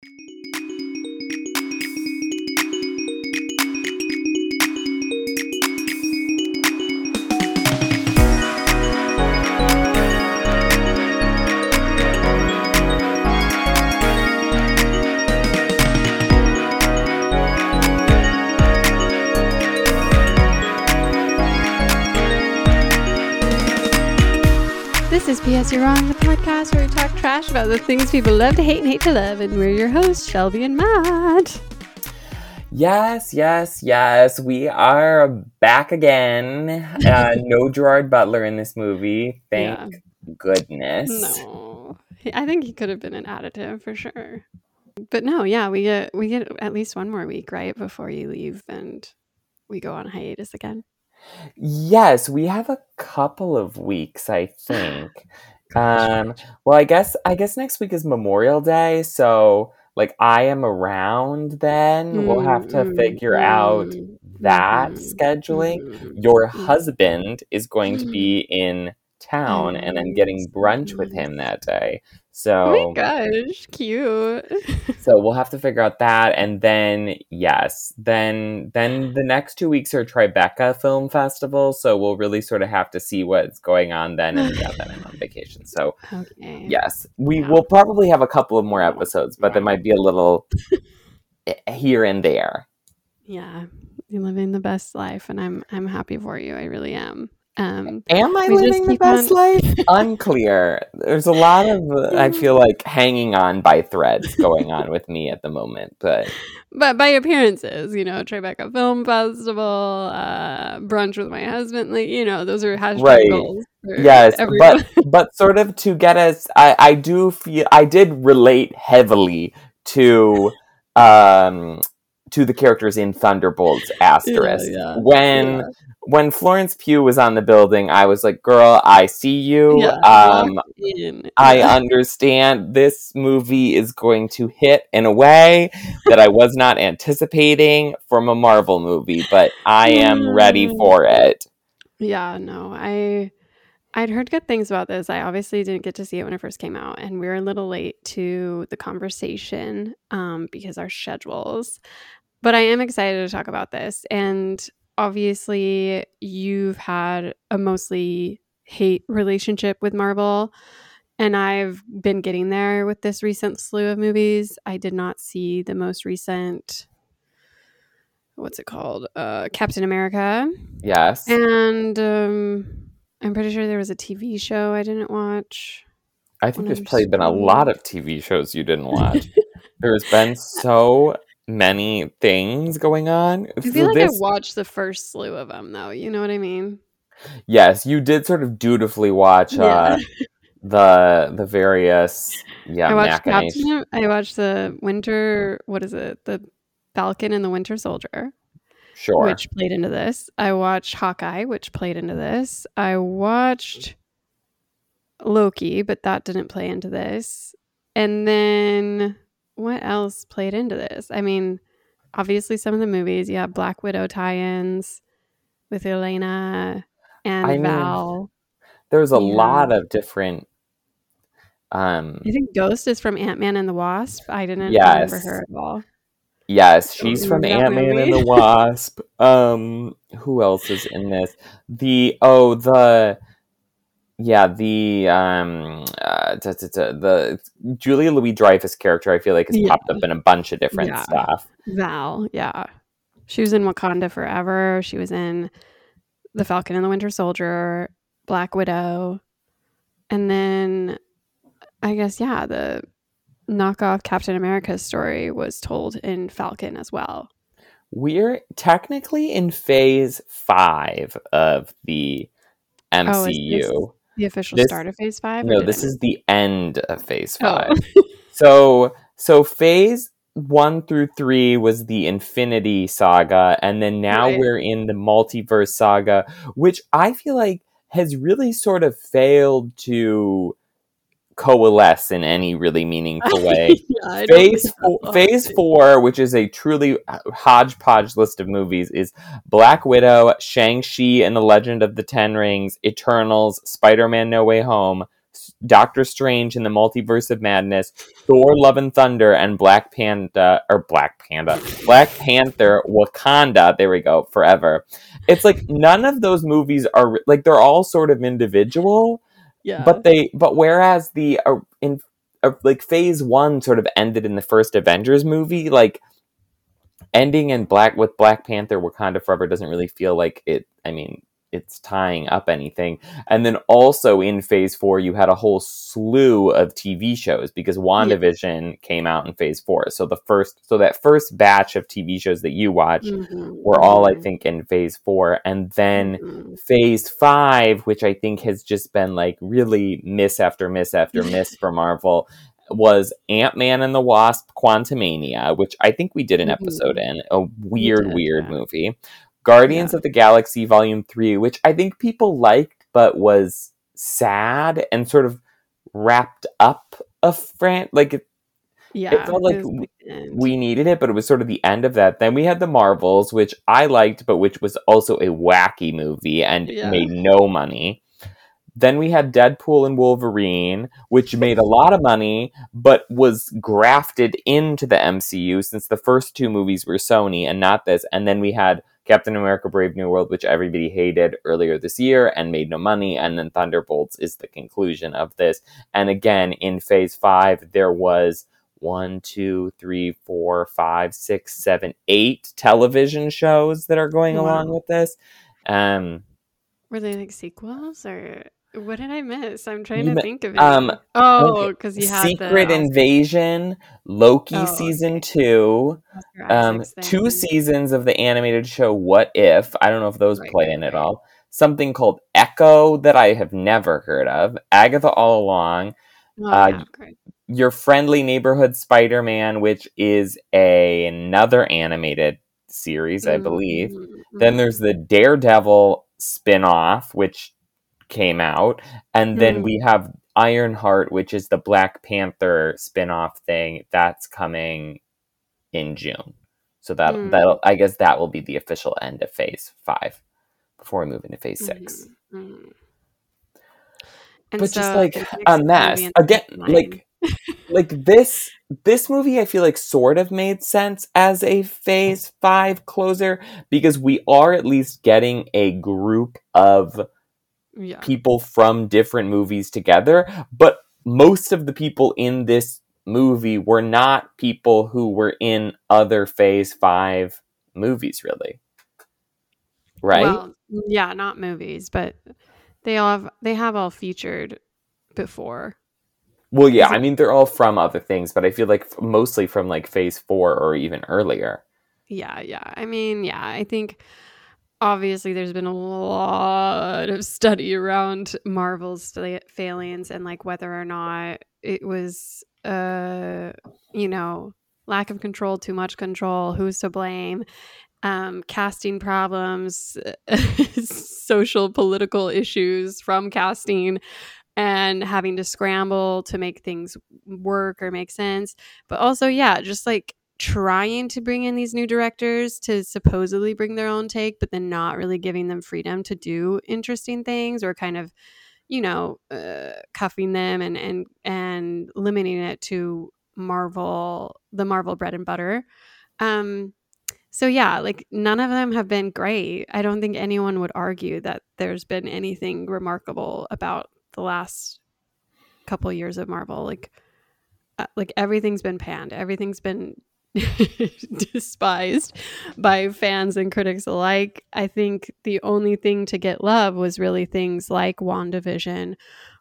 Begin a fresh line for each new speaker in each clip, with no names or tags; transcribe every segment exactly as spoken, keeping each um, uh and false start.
This is P S You're Wrong, the podcast where we talk trash about the things people love to hate and hate to love, and we're your hosts, Shelby and Matt.
Yes, yes, yes. We are back again. Uh, no Gerard Butler in this movie. Thank yeah. goodness.
No. I think he could have been an additive for sure. But no, yeah, we get we get at least one more week, right, before you leave and we go on hiatus again.
Yes, we have a couple of weeks, I think. um, well, I guess I guess next week is Memorial Day, so like I am around then. Mm, we'll have to mm, figure mm, out that mm, scheduling. Mm, Your mm, husband is going to be in town, mm, and I'm getting brunch with him that day. So,
oh my gosh, cute.
So we'll have to figure out that, and then yes, then then the next two weeks are Tribeca Film Festival. So we'll really sort of have to see what's going on then, and yeah, then I'm on vacation. So okay. yes, we yeah. will probably have a couple of more episodes, but there might be a little here and there.
Yeah, you're living the best life, and I'm I'm happy for you. I really am. Um,
Am I living the best on... life? Unclear. There's a lot of, uh, I feel like, hanging on by threads going on with me at the moment. But
but by appearances, you know, Tribeca Film Festival, uh, brunch with my husband, like, you know, those are hashtag right. goals.
Yes, everyone. but but sort of to get us, I, I do feel, I did relate heavily to, um, to the characters in Thunderbolts Asterisk. Yeah, yeah, when yeah. when Florence Pugh was on the building, I was like, girl, I see you. Yeah, um, I understand this movie is going to hit in a way that I was not anticipating from a Marvel movie, but I am ready for it.
Yeah, no, I... I'd heard good things about this. I obviously didn't get to see it when it first came out, and we were a little late to the conversation um, because our schedules. But I am excited to talk about this. And obviously, you've had a mostly hate relationship with Marvel, and I've been getting there with this recent slew of movies. I did not see the most recent, what's it called? Uh, Captain America.
Yes.
And um, I'm pretty sure there was a T V show I didn't watch.
I think there's probably been a lot of T V shows you didn't watch. There's been so many things going on.
I feel so like this... I watched the first slew of them, though. You know what I mean?
Yes, you did sort of dutifully watch yeah. uh, the the various yeah.
I watched Captain, I watched the Winter. What is it? The Falcon and the Winter Soldier.
Sure.
Which played into this. I watched Hawkeye, which played into this. I watched Loki, but that didn't play into this. And then what else played into this? I mean, obviously some of the movies. You have Black Widow tie-ins with Elena and I Val.
Mean, there's a yeah. lot of different... Um,
I think Ghost is from Ant-Man and the Wasp. I didn't yes. remember her at all.
Yes, she's from Ant-Man and the Wasp. Um, who else is in this? The oh the yeah the um uh, t- t- t- the Julia Louis-Dreyfus character. I feel like has yeah. popped up in a bunch of different
yeah.
stuff.
Val, yeah, she was in Wakanda Forever. She was in The Falcon and the Winter Soldier, Black Widow, and then I guess yeah the. knockoff Captain America's story was told in Falcon as well.
We're technically in phase five of the M C U.
Oh, the official
this,
start of phase five?
No, this is the end of phase five. Oh. so, so phase one through three was the Infinity Saga, and then now right. we're in the Multiverse Saga, which I feel like has really sort of failed to coalesce in any really meaningful way. yeah, phase four, phase four, which is a truly hodgepodge list of movies, is Black Widow, Shang-Chi and the Legend of the Ten Rings, Eternals, Spider-Man No Way Home, Doctor Strange in the Multiverse of Madness, Thor: Love and Thunder, and Black Panda or Black Panda, Black Panther: Wakanda. There we go, forever. It's like none of those movies are like they're all sort of individual,
Yeah.
but they but whereas the uh, in uh, like phase one sort of ended in the first Avengers movie, like ending in Black with Black Panther: Wakanda Forever doesn't really feel like it. I mean, it's tying up anything. And then also in phase four, you had a whole slew of T V shows because WandaVision yeah. came out in phase four. So the first, so that first batch of T V shows that you watched mm-hmm. were mm-hmm. all, I think, in phase four. And then mm-hmm. phase five, which I think has just been like really miss after miss after miss for Marvel, was Ant-Man and the Wasp: Quantumania, which I think we did an mm-hmm. episode in. A weird, did, weird yeah. movie. Guardians yeah. of the Galaxy Volume three, which I think people liked, but was sad and sort of wrapped up a fran- like it,
yeah,
it felt like it we needed it, but it was sort of the end of that. Then we had The Marvels, which I liked, but which was also a wacky movie and yeah. made no money. Then we had Deadpool and Wolverine, which made a lot of money, but was grafted into the M C U since the first two movies were Sony and not this. And then we had Captain America: Brave New World, which everybody hated earlier this year and made no money. And then Thunderbolts is the conclusion of this. And again, in phase five, there was one, two, three, four, five, six, seven, eight television shows that are going wow. along with this. Um,
Were they like sequels or... What did I miss? I'm trying
you
to
ma-
think of it.
Um,
oh, because you had
Secret
the
Invasion, Loki
oh,
season
okay.
two, um, two seasons of the animated show What If. I don't know if those right, play right, in right. at all. Something called Echo that I have never heard of. Agatha All Along.
Oh,
uh,
yeah, great.
Your Friendly Neighborhood Spider-Man, which is a, another animated series, I believe. Mm-hmm. Then there's the Daredevil spin-off, which came out, and then mm. we have Ironheart, which is the Black Panther spin-off thing that's coming in June. So that mm. that'll I guess that will be the official end of phase five before we move into phase mm-hmm. six. Mm. But so just like a mess again, like like this this movie I feel like sort of made sense as a phase five closer because we are at least getting a group of Yeah. people from different movies together, but most of the people in this movie were not people who were in other phase five movies, really. Right?
Well, yeah, not movies, but they all have they have all featured before.
Well, yeah, I mean they're all from other things, but I feel like mostly from like phase four or even earlier.
Yeah, yeah. I mean, yeah, I think obviously there's been a lot of study around Marvel's failings and like whether or not it was uh you know lack of control, too much control, who's to blame, um casting problems, social political issues from casting and having to scramble to make things work or make sense, but also yeah just like trying to bring in these new directors to supposedly bring their own take, but then not really giving them freedom to do interesting things or kind of, you know, uh, cuffing them and, and, and limiting it to Marvel, the Marvel bread and butter. Um, so yeah, like none of them have been great. I don't think anyone would argue that there's been anything remarkable about the last couple years of Marvel. Like, uh, like everything's been panned. Everything's been despised by fans and critics alike. I think the only thing to get love was really things like WandaVision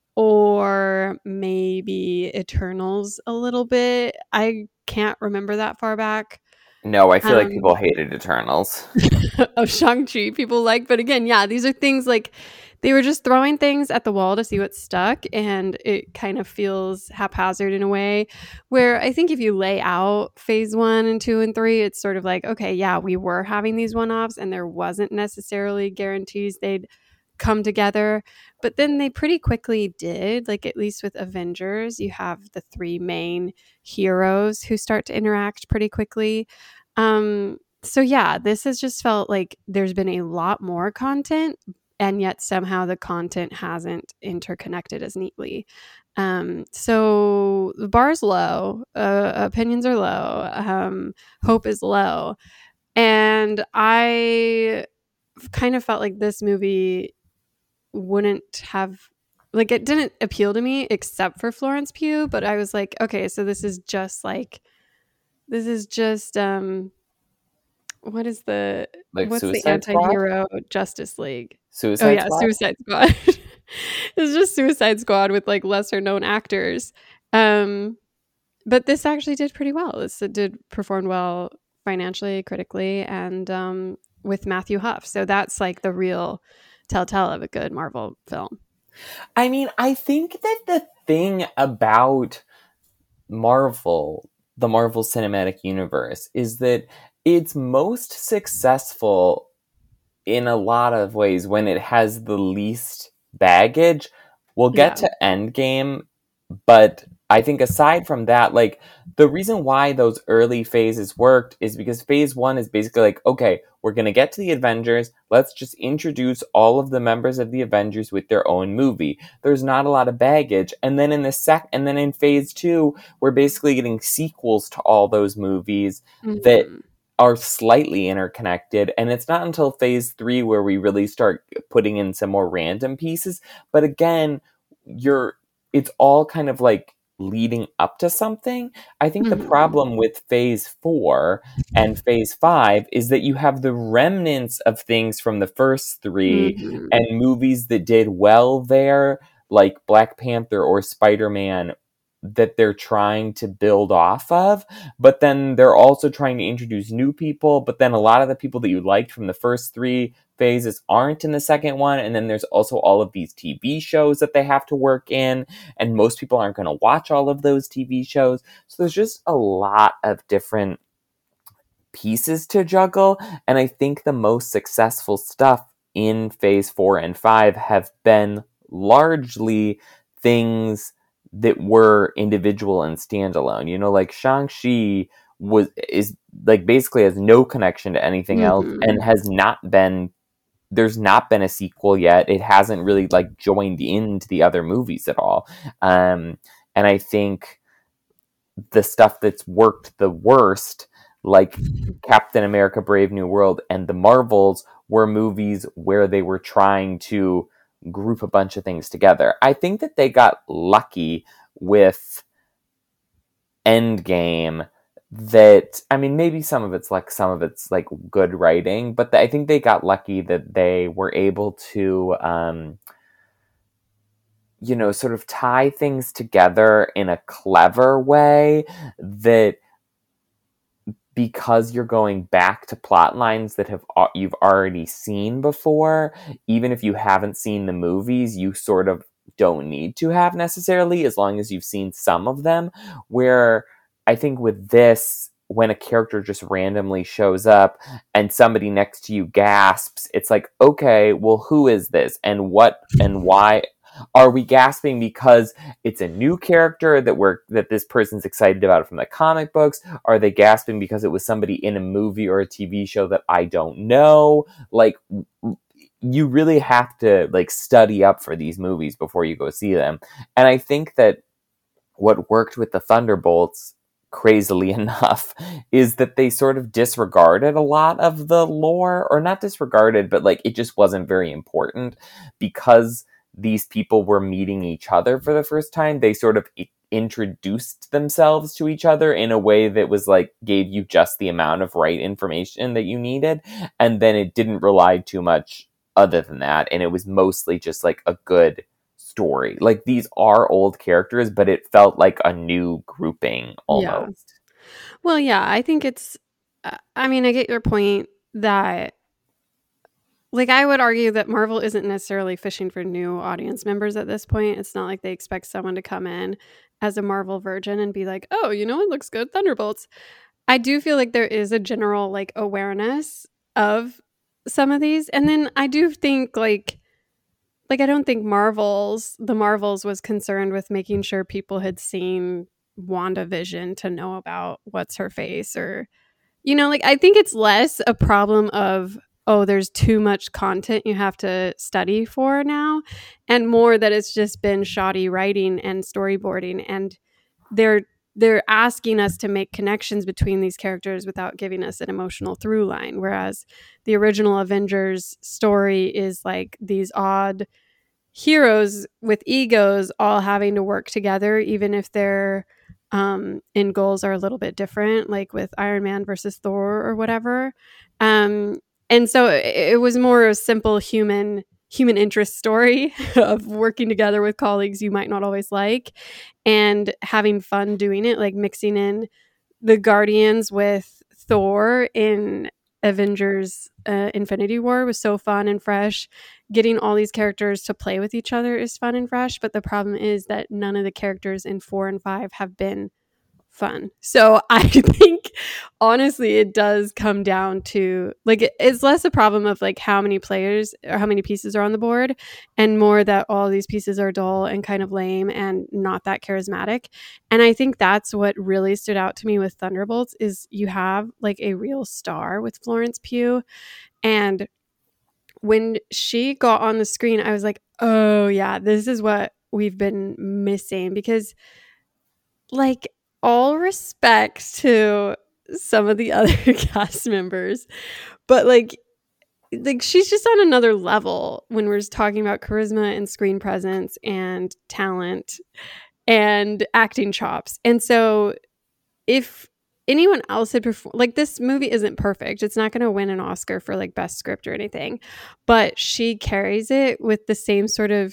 or maybe Eternals a little bit. I can't remember that far back.
No, I feel um, like people hated Eternals.
of Shang-Chi, people like, but again, yeah, these are things like they were just throwing things at the wall to see what stuck, and it kind of feels haphazard in a way where I think if you lay out phase one and two and three, it's sort of like, okay, yeah, we were having these one-offs and there wasn't necessarily guarantees they'd come together, but then they pretty quickly did. Like at least with Avengers, you have the three main heroes who start to interact pretty quickly. Um, so yeah, this has just felt like there's been a lot more content and yet somehow the content hasn't interconnected as neatly. Um, so the bar's low, uh, opinions are low, um, hope is low. And I kind of felt like this movie wouldn't have, like, it didn't appeal to me except for Florence Pugh, but I was like, okay, so this is just like, this is just, um, what is the,
Like
what's the
Suicide Squad?
anti-hero Justice League? Oh
Suicide
yeah,
Squad?
Suicide Squad. It's just Suicide Squad with like lesser known actors. Um, but this actually did pretty well. This did perform well financially, critically, and um, with Matthew Huff. So that's like the real telltale of a good Marvel film.
I mean, I think that the thing about Marvel, the Marvel Cinematic Universe, is that it's most successful in a lot of ways when it has the least baggage. We'll get
Yeah.
to Endgame, but I think aside from that, like, the reason why those early phases worked is because phase one is basically like, okay, we're going to get to the Avengers. Let's just introduce all of the members of the Avengers with their own movie. There's not a lot of baggage. And then in the sec, and then in phase two, we're basically getting sequels to all those movies
Mhm.
that are slightly interconnected. And it's not until phase three where we really start putting in some more random pieces. But again, you're, it's all kind of like leading up to something. I think
Mhm.
the problem with phase four and phase five is that you have the remnants of things from the first three
Mhm.
and movies that did well there, like Black Panther or Spider-Man, that they're trying to build off of, but then they're also trying to introduce new people, but then a lot of the people that you liked from the first three phases aren't in the second one, and then there's also all of these T V shows that they have to work in, and most people aren't going to watch all of those T V shows, so there's just a lot of different pieces to juggle, and I think the most successful stuff in phase four and five have been largely things that were individual and standalone. You know, like Shang-Chi was is like basically has no connection to anything else and
Mhm.
has not been there's not been a sequel yet. It hasn't really like joined into the other movies at all. Um, and I think the stuff that's worked the worst, like Captain America Brave New World and the Marvels, were movies where they were trying to group a bunch of things together. I think that they got lucky with Endgame. That, I mean, maybe some of it's like some of it's like good writing, but I think they got lucky that they were able to um you know, sort of tie things together in a clever way that, because you're going back to plot lines that have you've already seen before, even if you haven't seen the movies, you sort of don't need to have necessarily, as long as you've seen some of them. Where I think with this, when a character just randomly shows up and somebody next to you gasps, it's like, okay, well, who is this and what and why? Are we gasping because it's a new character that we're that this person's excited about from the comic books? Are they gasping because it was somebody in a movie or a T V show that I don't know? Like, you really have to like study up for these movies before you go see them. And I think that what worked with the Thunderbolts, crazily enough, is that they sort of disregarded a lot of the lore, or not disregarded, but like it just wasn't very important because these people were meeting each other for the first time. They sort of introduced themselves to each other in a way that was like gave you just the amount of right information that you needed, and then it didn't rely too much other than that, and it was mostly just like a good story. Like, these are old characters, but it felt like a new grouping almost.
Yeah. Well, yeah, I think it's, uh, I mean, I get your point that, like, I would argue that Marvel isn't necessarily fishing for new audience members at this point. It's not like they expect someone to come in as a Marvel virgin and be like, oh, you know, it looks good, Thunderbolts. I do feel like there is a general, like, awareness of some of these. And then I do think, like, like, I don't think Marvels, the Marvels was concerned with making sure people had seen WandaVision to know about what's her face, or, you know, like, I think it's less a problem of, oh, there's too much content you have to study for now, and more that it's just been shoddy writing and storyboarding, and they're they're asking us to make connections between these characters without giving us an emotional through line. Whereas the original Avengers story is like these odd heroes with egos all having to work together, even if their um, end goals are a little bit different, like with Iron Man versus Thor or whatever. Um, and so it, it was more a simple human human interest story of working together with colleagues you might not always like and having fun doing it, like mixing in the Guardians with Thor in Avengers uh, Infinity War was so fun and fresh. Getting all these characters to play with each other is fun and fresh, but the problem is that none of the characters in four and five have been fun. So I think honestly it does come down to like it's less a problem of like how many players or how many pieces are on the board, and more that all these pieces are dull and kind of lame and not that charismatic. And I think that's what really stood out to me with Thunderbolts is you have like a real star with Florence Pugh, and when she got on the screen I was like, oh yeah, this is what we've been missing. Because like, all respect to some of the other cast members, but like like she's just on another level when we're talking about charisma and screen presence and talent and acting chops. And so if anyone else had performed, like, this movie isn't perfect, it's not going to win an Oscar for like best script or anything, but she carries it with the same sort of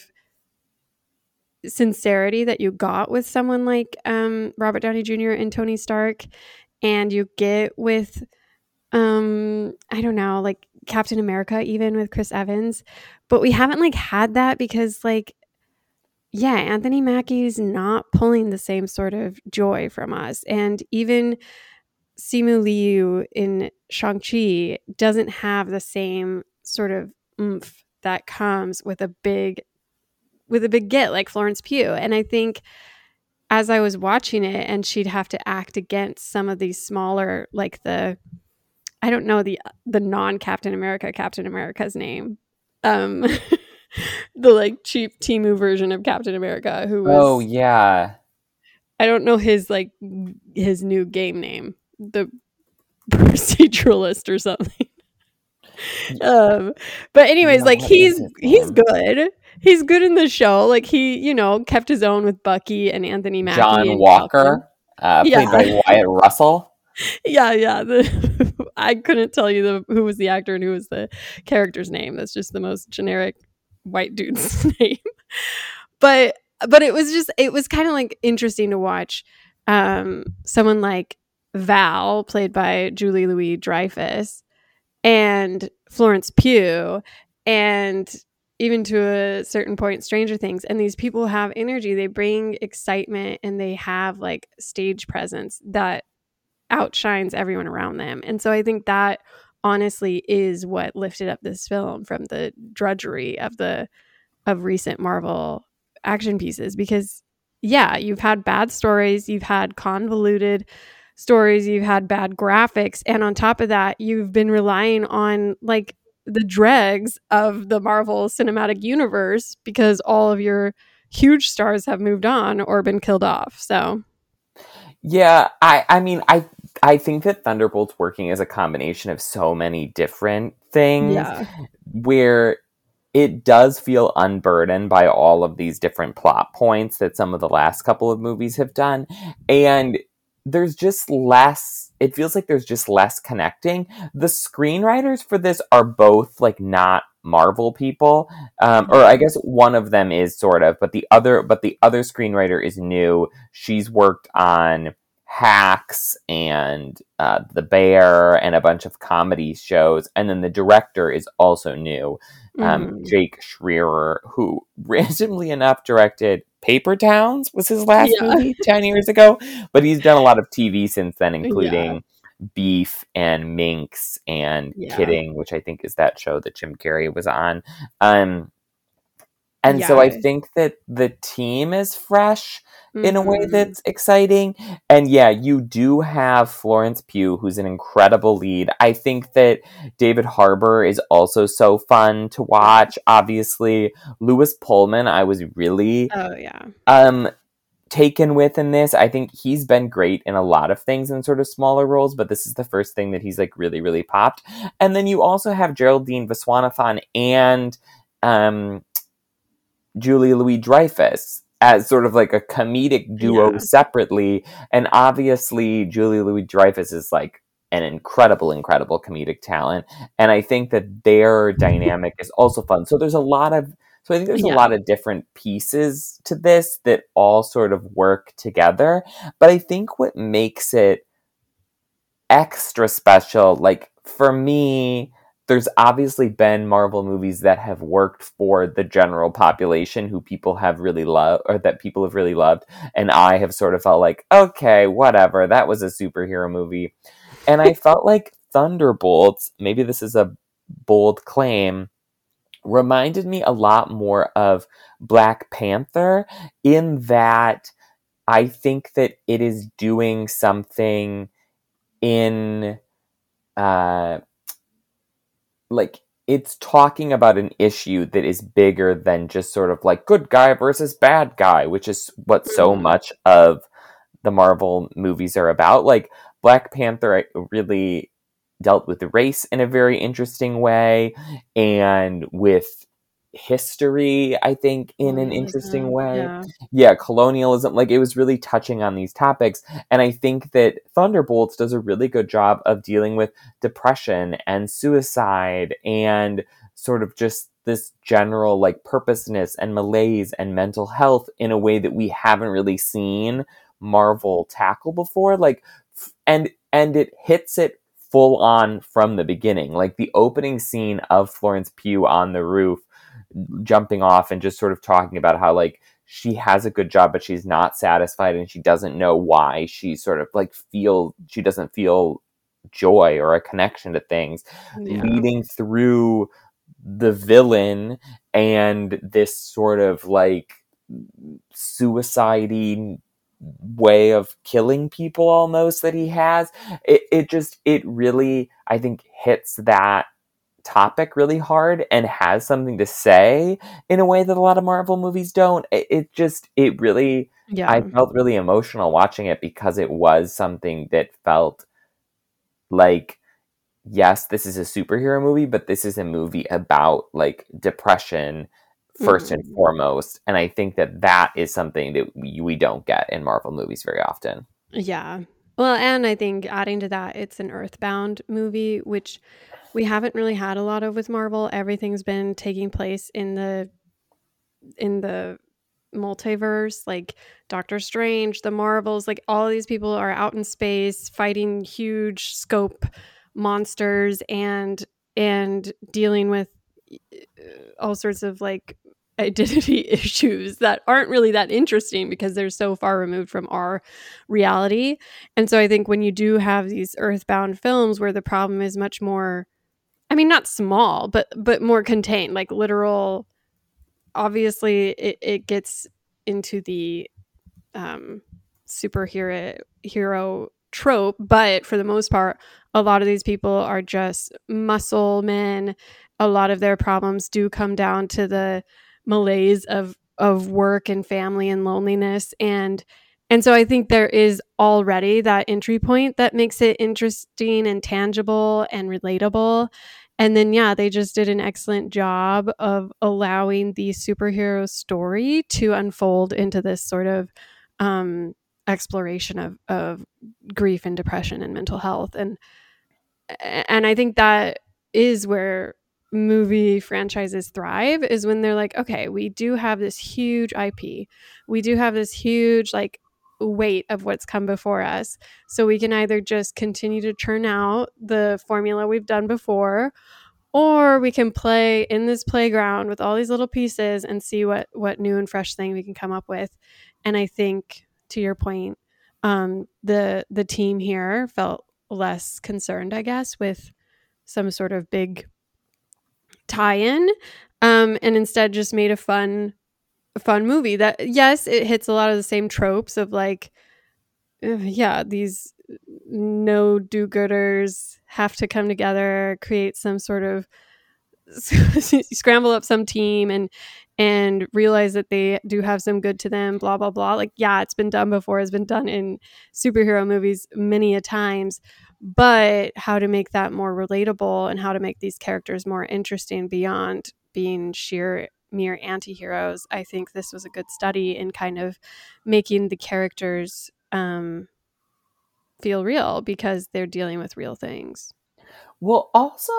sincerity that you got with someone like um, Robert Downey Junior and Tony Stark, and you get with um, I don't know, like Captain America, even with Chris Evans. But we haven't like had that because like, yeah, Anthony Mackie's not pulling the same sort of joy from us, and even Simu Liu in Shang-Chi doesn't have the same sort of oomph that comes with a big with a big get like Florence Pugh. And I think as I was watching it and she'd have to act against some of these smaller, like the, I don't know, the the non-Captain America, Captain America's name. Um, the like cheap Temu version of Captain America who was,
oh yeah.
I don't know his like his new game name, the proceduralist or something. um, but anyways,
Yeah,
like
what
he's
is his
he's
name?
good. He's good in the show. Like he, you know, kept his own with Bucky and Anthony Mackie.
John
and
Walker, uh,
Yeah.
played by Wyatt Russell.
yeah, yeah. The, I couldn't tell you the who was the actor and who was the character's name. That's just the most generic white dude's name. But but it was just it was kind of like interesting to watch um, someone like Val, played by Julie Louis-Dreyfus, and Florence Pugh, and even to a certain point Stranger Things, and these people have energy, they bring excitement, and they have like stage presence that outshines everyone around them. And so I think that honestly is what lifted up this film from the drudgery of the of recent Marvel action pieces. Because yeah, you've had bad stories, you've had convoluted stories, you've had bad graphics, and on top of that you've been relying on like the dregs of the Marvel Cinematic Universe because all of your huge stars have moved on or been killed off. So
yeah, I I mean I I think that Thunderbolt's working as a combination of so many different things,
yeah,
where it does feel unburdened by all of these different plot points that some of the last couple of movies have done. And there's just less, it feels like there's just less connecting. The screenwriters for this are both like not Marvel people, um, or I guess one of them is sort of, but the other, but the other screenwriter is new. She's worked on Hacks and uh, The Bear and a bunch of comedy shows, and then the director is also new, um,
mm-hmm.
Jake Schreier, who randomly enough directed Paper Towns, was his last
Yeah.
movie ten years ago, but he's done a lot of T V since then, including
Yeah.
Beef and Minx and
Yeah.
Kidding, which I think is that show that Jim Carrey was on. Um, And so I
Yeah.
think that the team is fresh in a way
Mhm.
that's exciting. And yeah, you do have Florence Pugh, who's an incredible lead. I think that David Harbour is also so fun to
Yeah.
watch. Obviously, Lewis Pullman, I was really
Oh, yeah.
um taken with in this. I think he's been great in a lot of things in sort of smaller roles, but this is the first thing that he's like really, really popped. And then you also have Geraldine Viswanathan and um Julia Louis-Dreyfus as sort of like a comedic duo
Yeah.
separately. And obviously, Julia Louis-Dreyfus is like an incredible, incredible comedic talent. And I think that their dynamic is also fun. So there's a lot of, so I think there's a
Yeah.
lot of different pieces to this that all sort of work together. But I think what makes it extra special, like for me, there's obviously been Marvel movies that have worked for the general population who people have really loved, or that people have really loved. And I have sort of felt like, okay, whatever, that was a superhero movie. And I felt like Thunderbolts, maybe this is a bold claim, reminded me a lot more of Black Panther in that I think that it is doing something in uh like it's talking about an issue that is bigger than just sort of like good guy versus bad guy, which is what so
Mhm.
much of the Marvel movies are about. Like Black Panther really dealt with race in a very interesting way and with history, I think, in an interesting
Colonialism.
way.
Yeah.
Yeah, colonialism. Like it was really touching on these topics. And I think that Thunderbolts does a really good job of dealing with depression and suicide and sort of just this general like purposeness and malaise and mental health in a way that we haven't really seen Marvel tackle before. Like, and and it hits it full on from the beginning. Like the opening scene of Florence Pugh on the roof, jumping off and just sort of talking about how like she has a good job, but she's not satisfied and she doesn't know why she sort of like feel she doesn't feel joy or a connection to things,
Yeah.
leading through the villain and this sort of like suicide way of killing people almost that he has. It, it just, it really, I think, hits that topic really hard and has something to say in a way that a lot of Marvel movies don't. It, it just, it really, I
Yeah.
felt really emotional watching it because it was something that felt like, yes, this is a superhero movie, but this is a movie about like depression first and
Mhm.
foremost. And I think that that is something that we, we don't get in Marvel movies very often.
Yeah. Well, and I think adding to that, it's an Earthbound movie, which we haven't really had a lot of with Marvel. Everything's been taking place in the in the multiverse, like Doctor Strange, the Marvels, like all these people are out in space fighting huge scope monsters and and dealing with uh, all sorts of like identity issues that aren't really that interesting because they're so far removed from our reality. And so I think when you do have these earthbound films where the problem is much more, I mean not small, but but more contained, like literal, obviously it, it gets into the um superhero hero trope, but for the most part a lot of these people are just muscle men. A lot of their problems do come down to the malaise of of work and family and loneliness, and and so I think there is already that entry point that makes it interesting and tangible and relatable. And then yeah, they just did an excellent job of allowing the superhero story to unfold into this sort of um exploration of of grief and depression and mental health. and and I think that is where movie franchises thrive, is when they're like, okay, we do have this huge I P, we do have this huge like weight of what's come before us, so we can either just continue to churn out the formula we've done before, or we can play in this playground with all these little pieces and see what what new and fresh thing we can come up with. And I think, to your point, um, the the team here felt less concerned, I guess, with some sort of big tie-in. um, and instead just made a fun, a fun movie that, yes, it hits a lot of the same tropes of like, uh, yeah, these no do-gooders have to come together, create some sort of scramble up some team and and realize that they do have some good to them, blah blah blah. Like, yeah, it's been done before, it's been done in superhero movies many a times, but how to make that more relatable and how to make these characters more interesting beyond being sheer mere anti-heroes. I think this was a good study in kind of making the characters um feel real because they're dealing with real things.
Well, also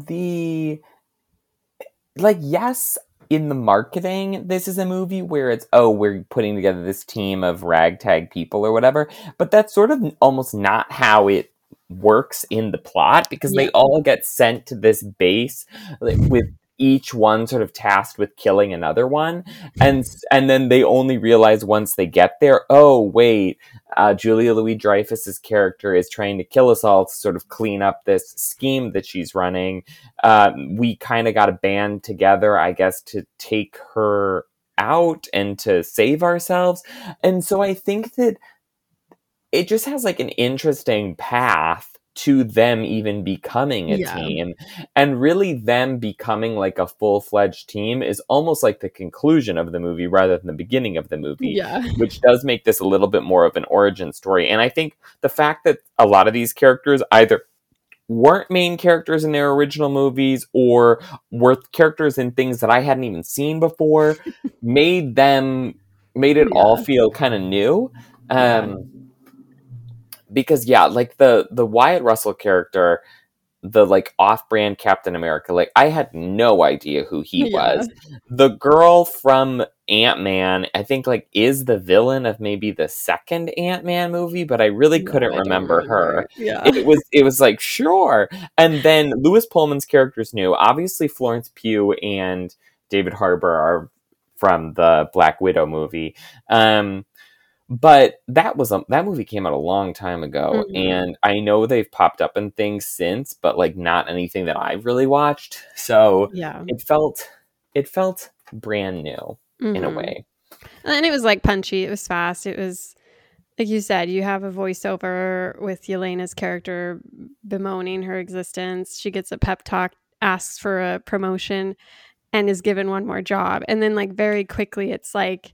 the like, yes, in the marketing, this is a movie where it's, oh, we're putting together this team of ragtag people or whatever, but that's sort of almost not how it works in the plot, because
Yeah.
they all get sent to this base like, with each one sort of tasked with killing another one, and and then they only realize once they get there, oh wait, uh, Julia Louis-Dreyfus's character is trying to kill us all to sort of clean up this scheme that she's running. Um, we kind of got to band together, I guess, to take her out and to save ourselves. And so I think that it just has like an interesting path to them even becoming a
Yeah.
team, and really them becoming like a full-fledged team is almost like the conclusion of the movie rather than the beginning of the movie,
Yeah.
which does make this a little bit more of an origin story. And I think the fact that a lot of these characters either weren't main characters in their original movies or were characters in things that I hadn't even seen before made them made it
Yeah.
all feel kind of new. Um
Yeah.
Because yeah, like the the Wyatt Russell character, the like off-brand Captain America, like I had no idea who he
Yeah.
was. The girl from Ant-Man, I think like is the villain of maybe the second Ant-Man movie, but I really
No,
couldn't
I don't
remember,
remember.
her.
Yeah.
It was it was like, sure. And then Lewis Pullman's character's new. Obviously Florence Pugh and David Harbour are from the Black Widow movie. Um But that was a, that movie came out a long time ago,
Mhm.
and I know they've popped up in things since, but like not anything that I've really watched. So
Yeah.
it felt it felt brand new in a
Mhm.
way.
And it was like punchy. It was fast. It was like you said, you have a voiceover with Yelena's character bemoaning her existence. She gets a pep talk, asks for a promotion, and is given one more job. And then like very quickly it's like,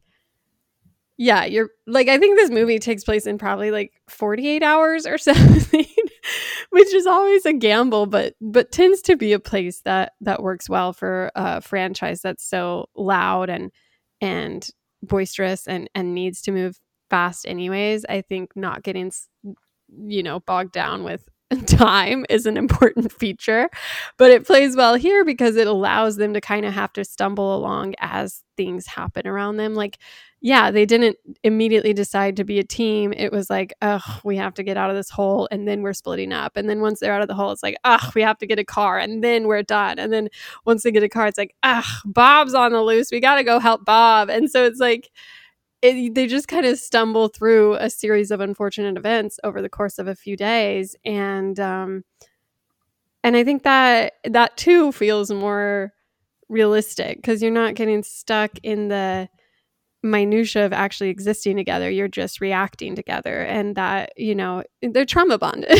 yeah, you're like, I think this movie takes place in probably like forty-eight hours or something, which is always a gamble, but but tends to be a place that that works well for a franchise that's so loud and and boisterous and and needs to move fast anyways. I think not getting s- you know bogged down with time is an important feature, but it plays well here because it allows them to kind of have to stumble along as things happen around them. Like, yeah, they didn't immediately decide to be a team. It was like, oh, we have to get out of this hole, and then we're splitting up. And then once they're out of the hole, it's like, oh, we have to get a car, and then we're done. And then once they get a car, it's like, ah, Bob's on the loose. We got to go help Bob. And so it's like, it, they just kind of stumble through a series of unfortunate events over the course of a few days, and um, and I think that that too feels more realistic because you're not getting stuck in the minutia of actually existing together. You're just reacting together, and that, you know, they're trauma bonded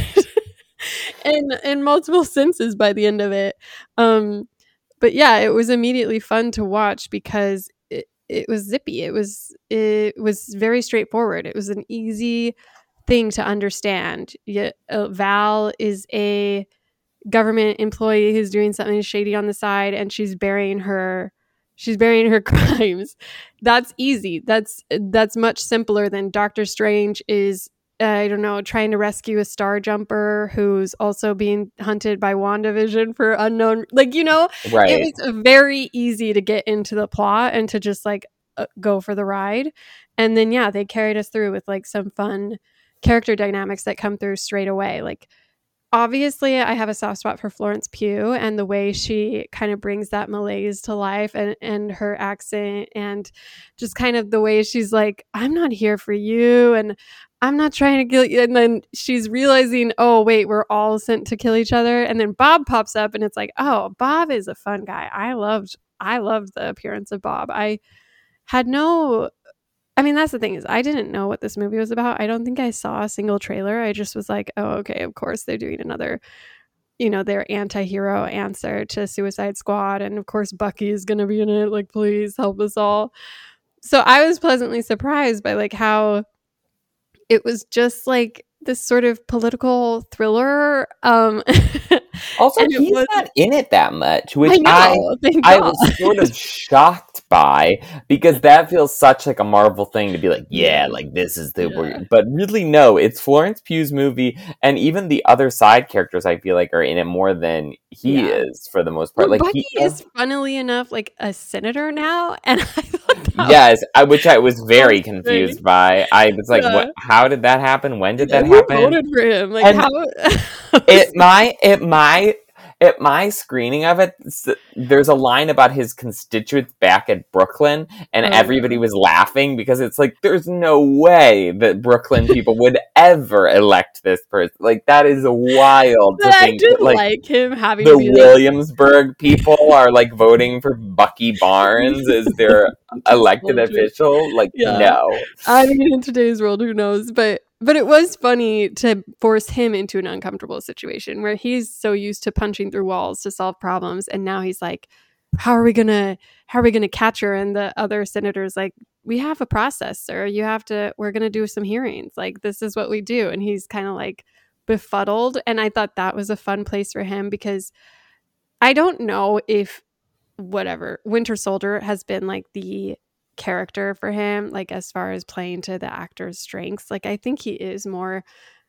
in in multiple senses by the end of it. Um, but yeah, it was immediately fun to watch because it, it was zippy. It was it was very straightforward. It was an easy thing to understand. Yeah, uh, Val is a government employee who's doing something shady on the side, and she's burying her she's burying her crimes. That's easy. That's that's much simpler than Doctor Strange is uh, I don't know, trying to rescue a star jumper who's also being hunted by WandaVision for unknown, like, you know, it
Right.
was very easy to get into the plot and to just like uh, go for the ride. And then yeah, they carried us through with like some fun character dynamics that come through straight away. Like, obviously, I have a soft spot for Florence Pugh and the way she kind of brings that malaise to life, and, and her accent, and just kind of the way she's like, I'm not here for you, and I'm not trying to kill you. And then she's realizing, oh, wait, we're all sent to kill each other. And then Bob pops up, and it's like, oh, Bob is a fun guy. I loved I loved the appearance of Bob. I had no I mean, that's the thing is I didn't know what this movie was about. I don't think I saw a single trailer. I just was like, oh, okay, of course they're doing another, you know, their anti-hero answer to Suicide Squad. And of course, Bucky is going to be in it. Like, please help us all. So I was pleasantly surprised by like how it was just like this sort of political thriller. Um,
also, he's
was,
not in it that much, which
I, know,
I, I was sort of shocked by, because that feels such like a Marvel thing to be like, yeah, like this is the, yeah. but really no, it's Florence Pugh's movie, and even the other side characters I feel like are in it more than he yeah. is for the most part.
Well,
like
Bucky
he
is funnily enough like a senator now, and I thought that
yes, I, which I was very confused by. I was like, yeah. what? How did that happen? When did
yeah,
that
who
happen?
Voted for him? Like
and
how?
it my it my. At my screening of it, there's a line about his constituents back at Brooklyn, and oh, everybody yeah. was laughing because it's like, there's no way that Brooklyn people would ever elect this person. Like, that is wild
but
to
I
think
did
that, like,
like him having
the
to be
Williamsburg like... people are like voting for Bucky Barnes as their elected official. Like, yeah. no.
I mean, in today's world, who knows? But But it was funny to force him into an uncomfortable situation where he's so used to punching through walls to solve problems, and now he's like, "How are we gonna? How are we gonna catch her?" And the other senators like, "We have a process, sir. You have to. We're gonna do some hearings. Like, this is what we do." And he's kind of like befuddled. And I thought that was a fun place for him, because I don't know if whatever Winter Soldier has been like the character for him, like as far as playing to the actor's strengths. Like, I think he is more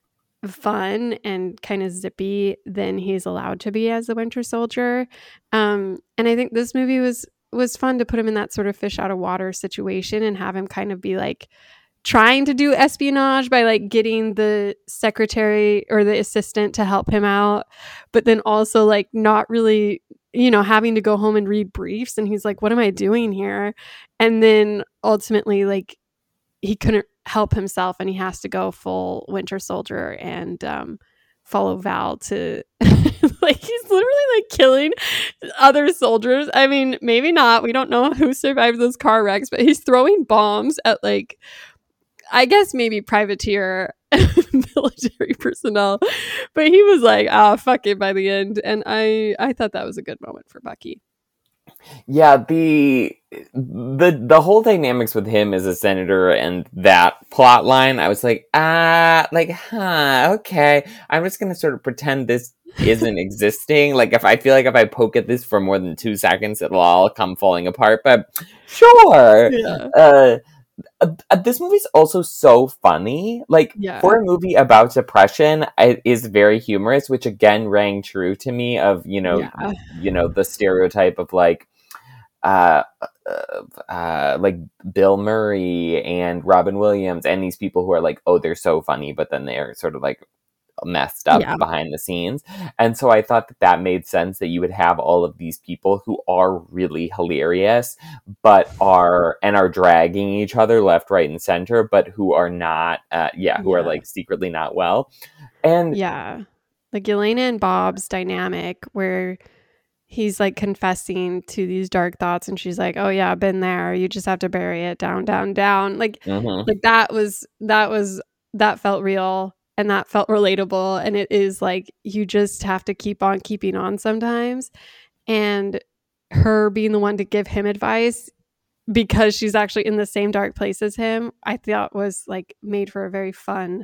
fun and kind of zippy than he's allowed to be as the Winter Soldier. Um, and I think this movie was was fun to put him in that sort of fish out of water situation and have him kind of be like trying to do espionage by like getting the secretary or the assistant to help him out, but then also like not really, you know, having to go home and read briefs. And he's like, what am I doing here? And then ultimately, like, he couldn't help himself and he has to go full Winter Soldier and um, follow Val to, like, he's literally like killing other soldiers. I mean, maybe not. We don't know who survived those car wrecks, but he's throwing bombs at, like, I guess maybe privateer military personnel, but he was like, "Ah, oh, fuck it" by the end, and I, I thought that was a good moment for Bucky.
Yeah, the the the whole dynamics with him as a senator and that plot line, I was like, ah, like, huh, okay. I'm just gonna sort of pretend this isn't existing. Like, if I feel like if I poke at this for more than two seconds, it'll all come falling apart. But sure.
Yeah.
Uh, Uh, this movie's also so funny. Like, yeah. for a movie about depression, it is very humorous, which again rang true to me of, you know, yeah. you know, the stereotype of like, uh, uh, uh, like Bill Murray and Robin Williams and these people who are like, oh, they're so funny, but then they're sort of like messed up yeah. behind the scenes. And so I thought that that made sense, that you would have all of these people who are really hilarious, but are, and are dragging each other left, right, and center, but who are not, uh, yeah, who yeah. are like secretly not well. And
yeah, like Elena and Bob's dynamic where he's like confessing to these dark thoughts and she's like, oh yeah, I've been there. You just have to bury it down, down, down. Like, mm-hmm. like that was, that was, that felt real. And that felt relatable. And it is like, you just have to keep on keeping on sometimes. And her being the one to give him advice because she's actually in the same dark place as him, I thought was like made for a very fun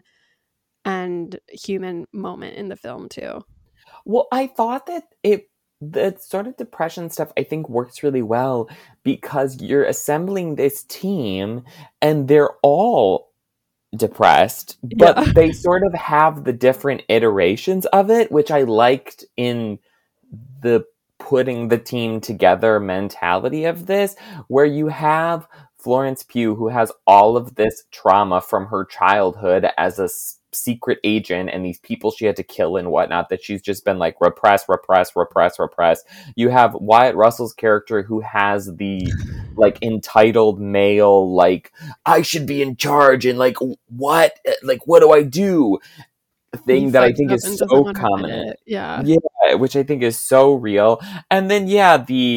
and human moment in the film too.
Well, I thought that it, the sort of depression stuff, I think works really well because you're assembling this team and they're all depressed, but yeah. they sort of have the different iterations of it, which I liked in the putting the team together mentality of this, where you have Florence Pugh, who has all of this trauma from her childhood as a secret agent and these people she had to kill and whatnot, that she's just been like repress, repress, repress, repress. You have Wyatt Russell's character who has the like entitled male, like, I should be in charge and like, what, like, what do I do? Thing that I think is so common.
Yeah.
Yeah, which I think is so real. And then, yeah, the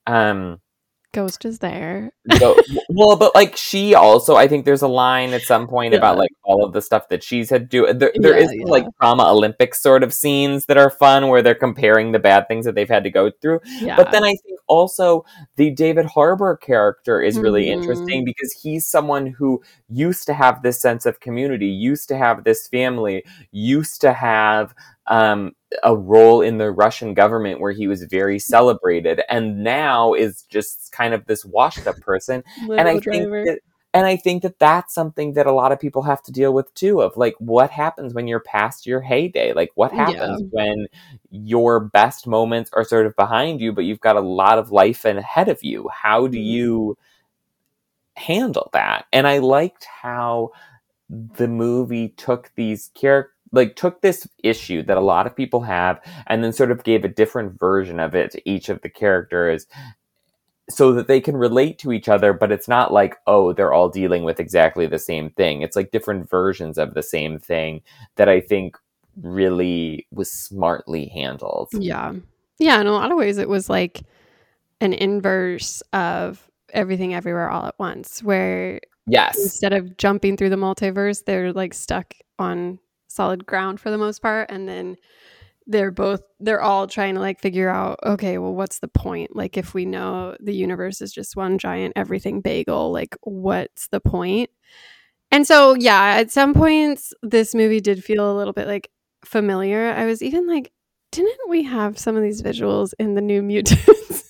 Um,
Ghost is there.
Go, well, but like she also, I think there's a line at some point
Yeah.
about like all of the stuff that she's had to do. There, there
Yeah,
is some,
yeah.
like trauma Olympics sort of scenes that are fun where they're comparing the bad things that they've had to go through.
Yeah.
But then I think also the David Harbour character is really
Mhm.
interesting because he's someone who used to have this sense of community, used to have this family, used to have um, a role in the Russian government where he was very celebrated, and now is just kind of this washed up person. And I
Limo
think
driver.
that, and I think that that's something that a lot of people have to deal with too. Of like, what happens when you're past your heyday? Like, what happens
Yeah.
when your best moments are sort of behind you, but you've got a lot of life ahead of you? How do you handle that? And I liked how the movie took these characters, like took this issue that a lot of people have and then sort of gave a different version of it to each of the characters so that they can relate to each other, but it's not like, oh, they're all dealing with exactly the same thing. It's like different versions of the same thing that I think really was smartly handled.
Yeah. Yeah, in a lot of ways it was like an inverse of Everything Everywhere All at Once, where
Yes.
instead of jumping through the multiverse, they're like stuck on solid ground for the most part, and then they're both they're all trying to like figure out, okay, well, what's the point? Like, if we know the universe is just one giant everything bagel, like what's the point? And so yeah, at some points this movie did feel a little bit like familiar. I was even like, didn't we have some of these visuals in the New Mutants?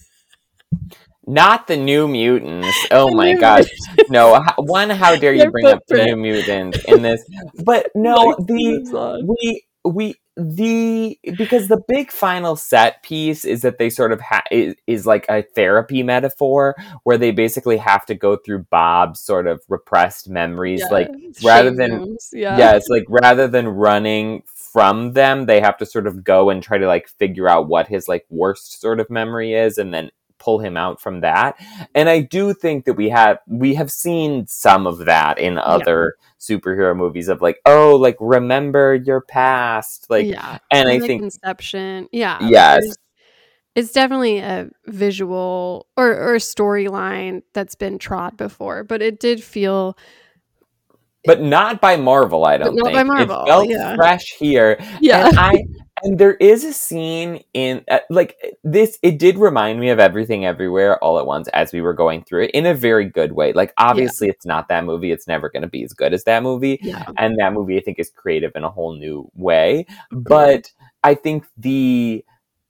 Not the New Mutants. Oh
The
my
New
gosh.
Mutants.
No, how, one, how dare you
Their
bring up the New
footprint.
Mutants in this? But no,
Like
the
Susan's on.
we we the because the big final set piece is that they sort of ha- is, is like a therapy metaphor where they basically have to go through Bob's sort of repressed memories,
Yeah,
like rather
shame
than
rooms. Yeah.
yeah, it's like rather than running from them, they have to sort of go and try to like figure out what his like worst sort of memory is, and then pull him out from that. And I do think that we have we have seen some of that in other yeah. superhero movies of like, oh, like remember your past, like
yeah.
and
or
I
like
think
Inception. Yeah.
yes.
Like it's definitely a visual or, or storyline that's been trod before, but it did feel
but not by Marvel, I don't
not
think.
By Marvel,
it felt
yeah.
fresh here.
Yeah.
And I and there is a scene in uh, like this it did remind me of Everything Everywhere All at Once as we were going through it in a very good way. Like obviously yeah. it's not that movie. It's never going to be as good as that movie.
Yeah.
And that movie I think is creative in a whole new way. But I think the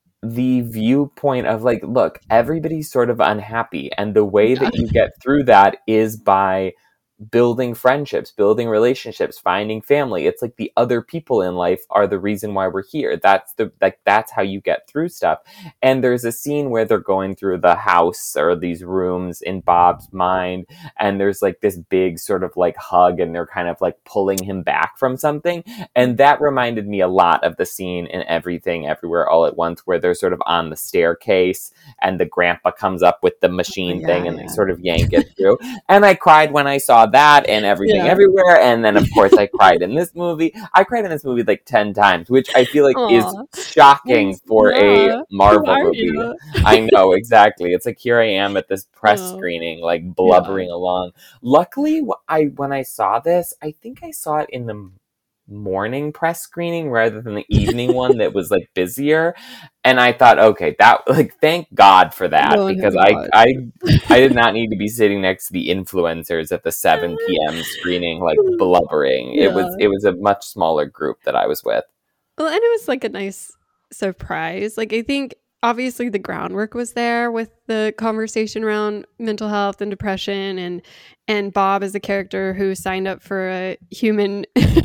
the viewpoint of like, look, everybody's sort of unhappy, and the way yeah. that you get through that is by building friendships, building relationships, finding family. It's like the other people in life are the reason why we're here. That's the like that's how you get through stuff. And there's a scene where they're going through the house or these rooms in Bob's mind, and there's like this big sort of like hug, and they're kind of like pulling him back from something. And that reminded me a lot of the scene in Everything Everywhere All at Once where they're sort of on the staircase and the grandpa comes up with the machine
yeah,
thing and
yeah.
they sort of yank it through. And I cried when I saw that and Everything yeah. Everywhere, and then of course I cried in this movie. I cried in this movie like ten times, which I feel like Aww. Is shocking for yeah. a Marvel movie. You? I know, exactly. It's like here I am at this press oh. screening, like blubbering yeah. along. Luckily, I when I saw this, I think I saw it in the morning press screening rather than the evening one that was like busier, and I thought, okay, that like thank God for that
oh,
because I I I did not need to be sitting next to the influencers at the seven p.m. screening like blubbering. Yeah. It was it was a much smaller group that I was with.
Well, and it was like a nice surprise. Like I think obviously the groundwork was there with the conversation around mental health and depression, and and Bob is a character who signed up for a human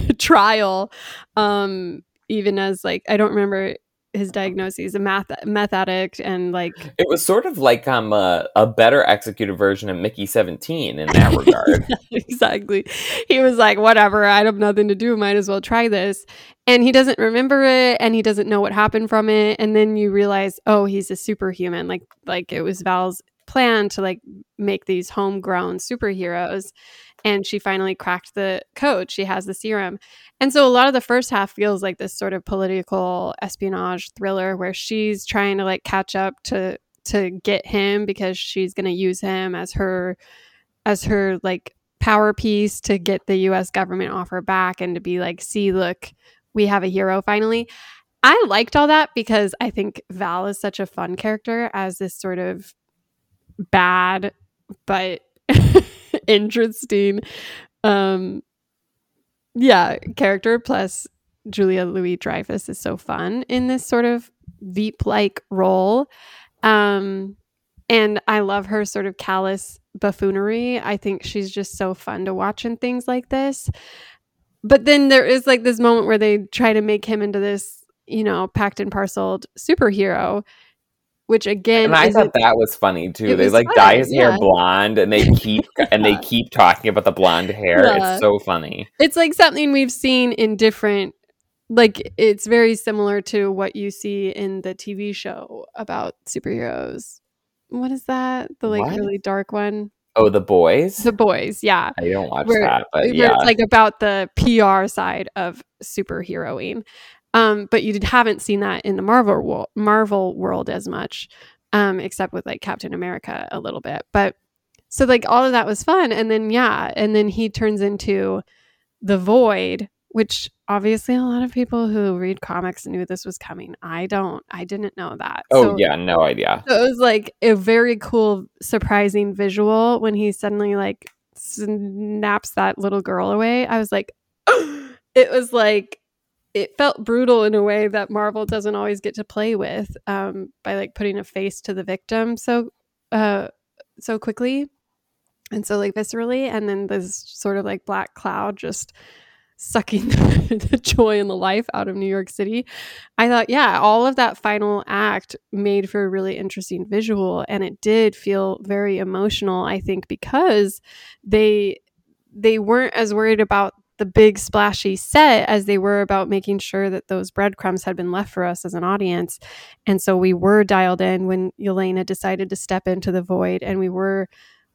trial, um, even as like I don't remember his diagnosis, a math meth addict, and like
it was sort of like um a, a better executed version of Mickey seventeen in that regard.
Exactly. He was like, whatever, I have nothing to do, might as well try this. And he doesn't remember it, and he doesn't know what happened from it. And then you realize, oh, he's a superhuman. Like like it was Val's plan to like make these homegrown superheroes. And she finally cracked the code. She has the serum. And so a lot of the first half feels like this sort of political espionage thriller where she's trying to like catch up to to get him because she's going to use him as her as her like power piece to get the U S government off her back and to be like, see, look, we have a hero finally. I liked all that because I think Val is such a fun character as this sort of bad but interesting um yeah character. Plus Julia Louis-Dreyfus is so fun in this sort of Veep-like role. Um, and I love her sort of callous buffoonery. I think she's just so fun to watch in things like this. But then there is like this moment where they try to make him into this, you know, packed and parceled superhero, which again,
and I thought that was funny too. They like
fun,
dye his
yeah.
hair blonde, and they keep and they keep talking about the blonde hair.
Yeah.
It's so funny.
It's like something we've seen in different. Like, it's very similar to what you see in the T V show about superheroes. What is that? The like
What?
really dark one?
Oh, The Boys?
The Boys, yeah.
I don't watch
where,
that, but
where
yeah.
it's like about the P R side of superheroing. Um, but you haven't seen that in the Marvel wo- Marvel world as much, um, except with like Captain America a little bit. But so like all of that was fun. And then, yeah. And then he turns into the Void, which obviously a lot of people who read comics knew this was coming. I don't. I didn't know that.
Oh,
so,
yeah. No idea.
So it was like a very cool, surprising visual when he suddenly like snaps that little girl away. I was like, it was like, it felt brutal in a way that Marvel doesn't always get to play with, um, by like putting a face to the victim so, uh, so quickly and so like viscerally. And then this sort of like black cloud just sucking the joy and the life out of New York City. I thought, yeah, all of that final act made for a really interesting visual, and it did feel very emotional, I think, because they they weren't as worried about the big splashy set as they were about making sure that those breadcrumbs had been left for us as an audience. And so we were dialed in when Yelena decided to step into the void, and we were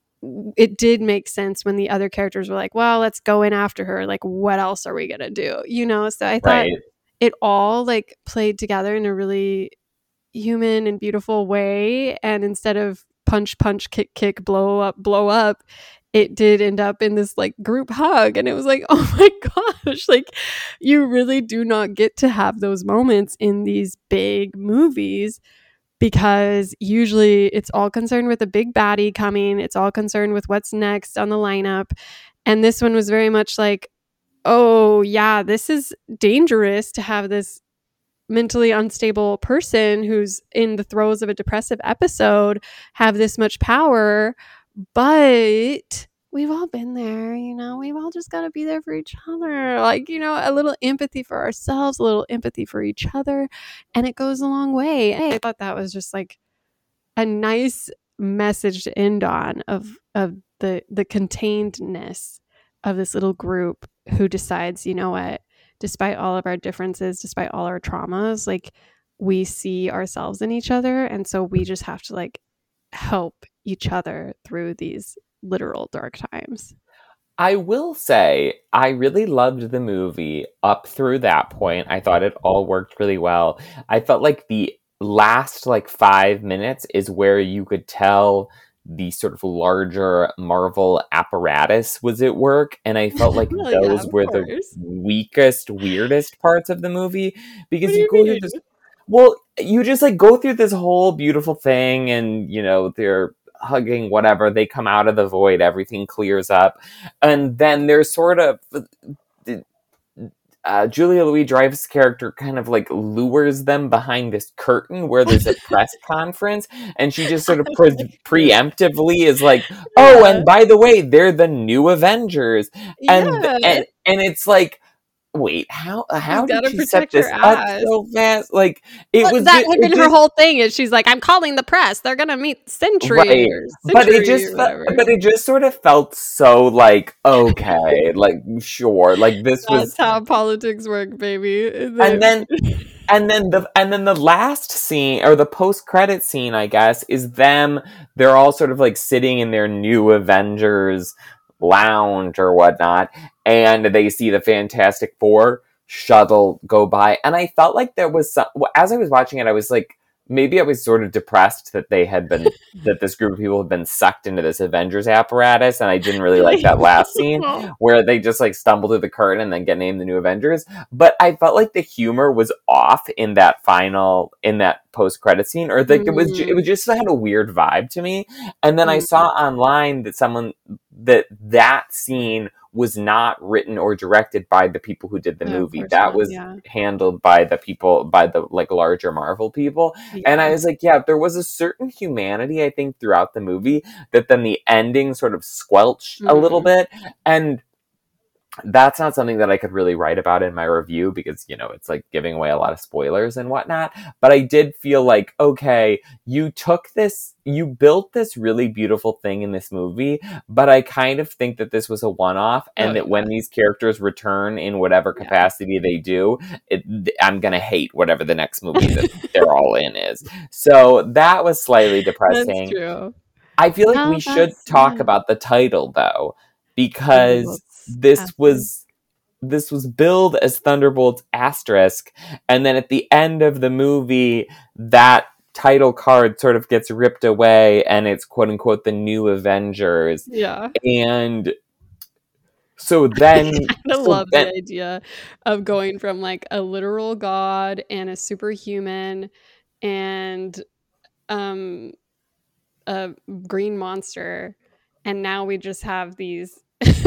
it did make sense when the other characters were like, well, let's go in after her. Like, what else are we going to do? You know? So I thought
Right.
it all like played together in a really human and beautiful way. And instead of punch, punch, kick, kick, blow up, blow up, it did end up in this like group hug. And it was like, oh my gosh, like you really do not get to have those moments in these big movies, because usually it's all concerned with a big baddie coming. It's all concerned with what's next on the lineup. And this one was very much like, oh yeah, this is dangerous to have this mentally unstable person who's in the throes of a depressive episode have this much power. But we've all been there, you know, we've all just got to be there for each other. Like, you know, a little empathy for ourselves, a little empathy for each other. And it goes a long way. I thought that was just like a nice message to end on of, of the, the containedness of this little group who decides, you know what, despite all of our differences, despite all our traumas, like we see ourselves in each other. And so we just have to like help each other through these literal dark times.
I will say, I really loved the movie up through that point. I thought it all worked really well. I felt like the last like five minutes is where you could tell the sort of larger Marvel apparatus was at work. And I felt like
Well,
those
yeah,
were
of
the
course.
weakest, weirdest parts of the movie. Because
What do
you
you
go through
mean?
this, well, you just like go through this whole beautiful thing, and you know, they're hugging, whatever, they come out of the void, everything clears up, and then there's sort of uh, Julia Louis-Dreyfus' character kind of like lures them behind this curtain where there's a press conference, and she just sort of pre- preemptively is like, oh,
Yeah.
and by the way, they're the new Avengers, and
Yeah.
and, and it's like, wait, how how
She's
did
gotta
she set
protect
this
her
up
ass.
so fast? Like it
Well,
was
that
ju-
had
it
been her
just-
whole thing. Is she's like, I'm calling the press. They're gonna meet Sentry
Right.
or
But
Century
it just
or
fe-
whatever.
but it just sort of felt so like, okay, like sure, like this
That's
was,
how politics work, baby.
and then and then the and then the last scene, or the post credit scene, I guess, is them. They're all sort of like sitting in their new Avengers lounge or whatnot, and they see the Fantastic Four shuttle go by, and I felt like there was some. As I was watching it, I was like, maybe I was sort of depressed that they had been that this group of people had been sucked into this Avengers apparatus, and I didn't really like that last scene where they just like stumble through the curtain and then get named the new Avengers. But I felt like the humor was off in that final in that post credit scene, or like mm. it was ju- it was just had a weird vibe to me. And then mm. I saw online that someone that that scene was not written or directed by the people who did the
No,
movie. That
not,
was
yeah.
handled by the people, by the like larger Marvel people. Yeah. And I was like, yeah, there was a certain humanity, I think, throughout the movie that then the ending sort of squelched mm-hmm. a little bit. And that's not something that I could really write about in my review because, you know, it's like giving away a lot of spoilers and whatnot. But I did feel like, okay, you took this, you built this really beautiful thing in this movie, but I kind of think that this was a one-off and oh, that yeah. when these characters return in whatever capacity yeah. they do, it, I'm going to hate whatever the next movie that they're all in is. So that was slightly depressing.
That's true.
I feel like no, we should talk yeah. about the title, though, because this asterisk. was this was billed as Thunderbolts asterisk, and then at the end of the movie, that title card sort of gets ripped away, and it's quote unquote the new Avengers.
Yeah,
and so then
I
so
love
then,
the idea of going from like a literal god and a superhuman and um a green monster, and now we just have these.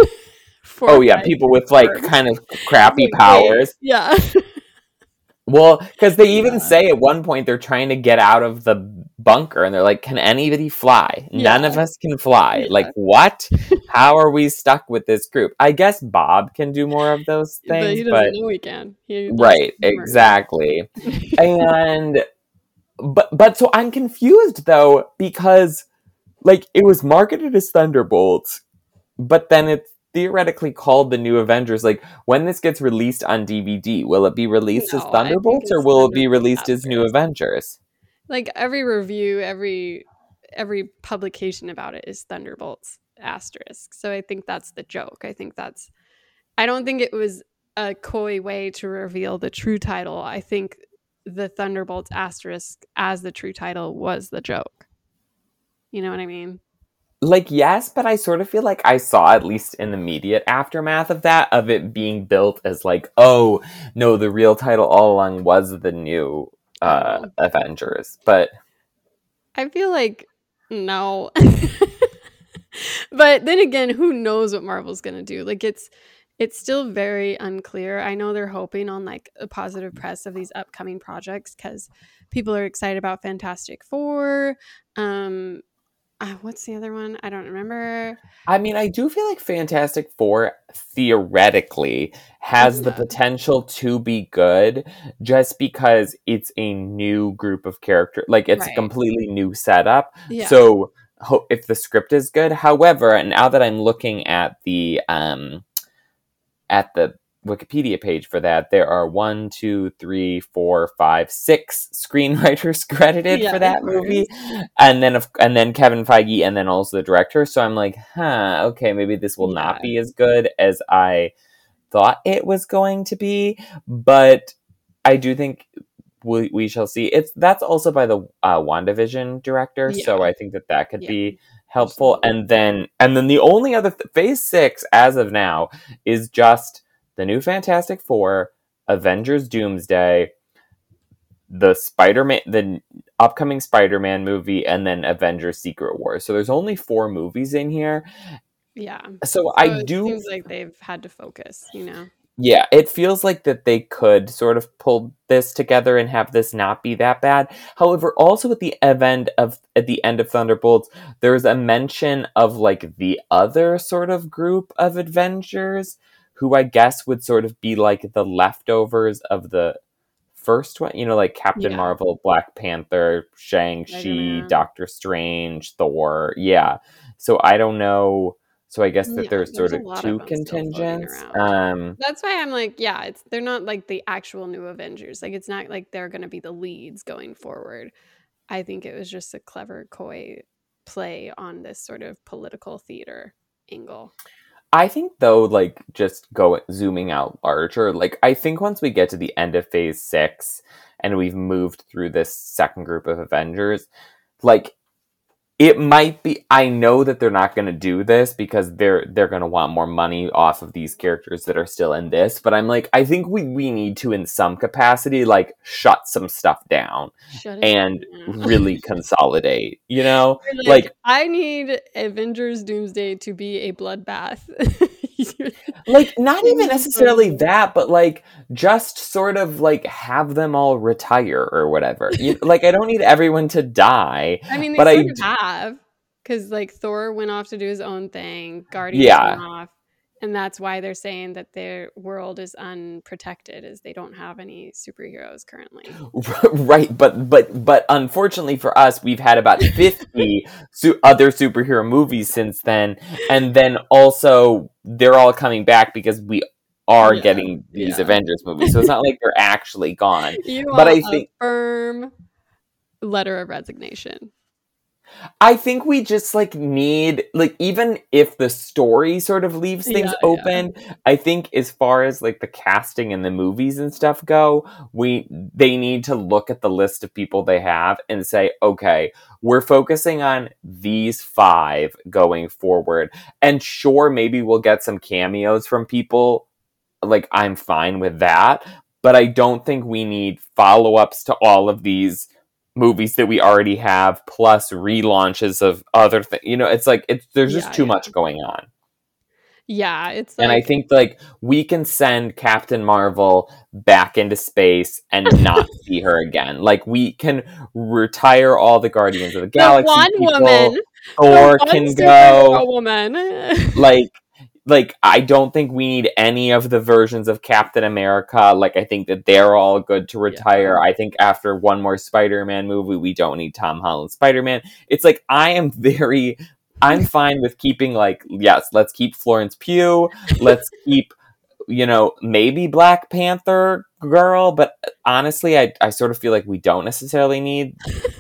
Oh yeah, people with like birds. kind of crappy like, powers.
Yeah.
Well, because they even yeah. say at one point they're trying to get out of the bunker, and they're like, "Can anybody fly? Yeah. None of us can fly. Yeah. Like what? How are we stuck with this group?" I guess Bob can do more of those things,
but he doesn't
but
know he can. He
right, exactly. and but but so I'm confused though because like it was marketed as Thunderbolts, but then it's theoretically called the New Avengers. Like when this gets released on D V D, will it be released no, as Thunderbolts or will it be released as New Avengers?
Like every review, every every publication about it is Thunderbolts asterisk. So I think that's the joke. I think that's I don't think it was a coy way to reveal the true title. I think the Thunderbolts asterisk as the true title was the joke. You know what I mean?
Like, yes, but I sort of feel like I saw, at least in the immediate aftermath of that, of it being built as like, oh, no, the real title all along was the new uh, oh. Avengers. But
I feel like, no. But then again, who knows what Marvel's going to do? Like, it's it's still very unclear. I know they're hoping on, like, a positive press of these upcoming projects because people are excited about Fantastic Four, um... Uh, what's the other one? I don't remember.
I mean, I do feel like Fantastic Four theoretically has yeah. the potential to be good just because it's a new group of characters. Like, it's right. a completely new setup. Yeah. So, ho- if the script is good. However, and now that I'm looking at the um, at the Wikipedia page for that, there are one, two, three, four, five, six screenwriters credited yeah, for that movie, and then and then Kevin Feige, and then also the director. So I'm like, huh, okay, maybe this will yeah. not be as good as I thought it was going to be, but I do think we we shall see. It's that's also by the uh, WandaVision director, yeah. so I think that that could yeah. be helpful. Absolutely. And then and then the only other th- Phase Six as of now is just the new Fantastic Four, Avengers Doomsday, the Spider-Man, the upcoming Spider-Man movie, and then Avengers Secret Wars. So there's only four movies in here.
Yeah.
So,
so
I
it
do...
seems like they've had to focus, you know?
Yeah, it feels like that they could sort of pull this together and have this not be that bad. However, also at the end of at the end of Thunderbolts, there's a mention of like the other sort of group of Avengers who I guess would sort of be like the leftovers of the first one, you know, like Captain yeah. Marvel, Black Panther, Shang-Chi, Doctor Strange, Thor. Yeah. So I don't know. So I guess that yeah, there's, there's sort of two of contingents. Um,
That's why I'm like, yeah, it's they're not like the actual new Avengers. Like it's not like they're going to be the leads going forward. I think it was just a clever, coy play on this sort of political theater angle.
I think though, like just go zooming out larger, like I think once we get to the end of phase six and we've moved through this second group of Avengers, like it might be, I know that they're not going to do this because they're they're going to want more money off of these characters that are still in this, but I'm like, I think we, we need to, in some capacity, like, shut some stuff down and
down.
really consolidate, you know?
Like,
like,
I need Avengers Doomsday to be a bloodbath.
like, not even necessarily that, but, like, just sort of, like, have them all retire or whatever. You, like, I don't need everyone to die.
I mean, they
but
sort
I
of have, because, like, Thor went off to do his own thing, Guardians
yeah.
went off, and that's why they're saying that their world is unprotected, is they don't have any superheroes currently.
Right, but but but unfortunately for us, we've had about fifty su- other superhero movies since then, and then also they're all coming back because we are yeah, getting these yeah. Avengers movies, so it's not like they're actually gone.
You
but
want
I think
a firm letter of resignation.
I think we just like need, like, even if the story sort of leaves things yeah, open, yeah. I think as far as like the casting and the movies and stuff go, we they need to look at the list of people they have and say, okay, we're focusing on these five going forward. And sure, maybe we'll get some cameos from people. Like, I'm fine with that. But I don't think we need follow-ups to all of these movies that we already have, plus relaunches of other things. You know, it's like, it's, there's just yeah, too yeah. much going on.
Yeah, it's like...
And I think, like, we can send Captain Marvel back into space and not see her again. Like, we can retire all the Guardians of the Galaxy
the one
people.
Woman.
Thor can go.
Woman.
like... Like, I don't think we need any of the versions of Captain America. Like, I think that they're all good to retire. Yeah. I think after one more Spider-Man movie, we don't need Tom Holland Spider-Man. It's like, I am very... I'm fine with keeping, like, yes, let's keep Florence Pugh. Let's keep, you know, maybe Black Panther girl. But honestly, I, I sort of feel like we don't necessarily need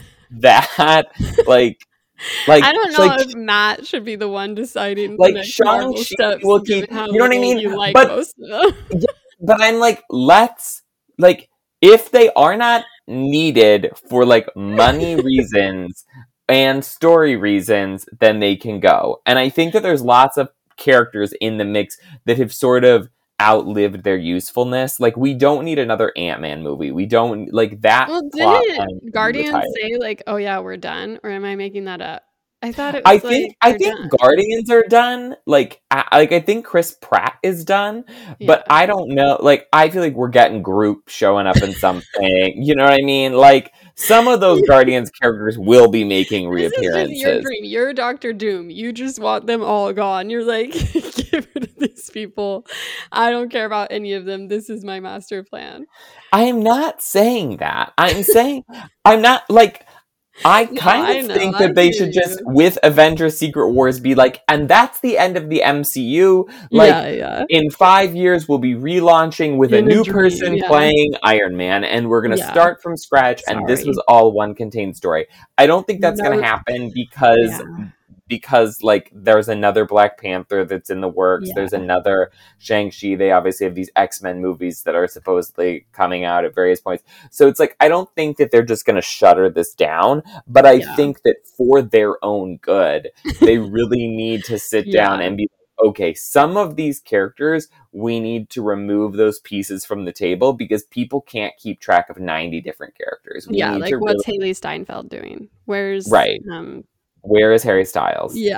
that. Like... Like,
I don't know
like,
if Matt should be the one deciding.
Like, Shang-Chi will keep, you know what I mean?
You like
but,
most of them.
Yeah, but I'm like, let's, like, if they are not needed for, like, money reasons and story reasons, then they can go. And I think that there's lots of characters in the mix that have sort of outlived their usefulness. Like, we don't need another Ant-Man movie. We don't, like, that.
Well, didn't Guardians say, like, oh yeah, we're done? Or am I making that up? I thought it was
I
like,
think I think
done.
Guardians are done. Like, I, like I think Chris Pratt is done,
yeah.
but I don't know. Like, I feel like we're getting Groot showing up in something. You know what I mean? Like, some of those Guardians characters will be making reappearances.
This is your dream. You're Doctor Doom. You just want them all gone. You're like, give it to these people. I don't care about any of them. This is my master plan.
I am not saying that. I'm saying I'm not like. I kind
no,
of
I
think
know,
that they should just, with Avengers Secret Wars, be like, and that's the end of the M C U. Like,
yeah, yeah.
in five years, we'll be relaunching with
in
a new
a dream,
person
yeah.
playing Iron Man, and we're going to
yeah.
start from scratch,
Sorry.
and this was all one contained story. I don't think that's
no.
going to happen because...
Yeah.
Because, like, there's another Black Panther that's in the works.
Yeah.
There's another Shang-Chi. They obviously have these X-Men movies that are supposedly coming out at various points. So it's like, I don't think that they're just going to shutter this down. But I
yeah.
think that for their own good, they really need to sit
yeah.
down and be like, okay, some of these characters, we need to remove those pieces from the table because people can't keep track of ninety different characters. We
yeah,
need
like
to
what's
really...
Haley Steinfeld doing? Where's...
Right.
Um...
Where is Harry Styles?
Yeah.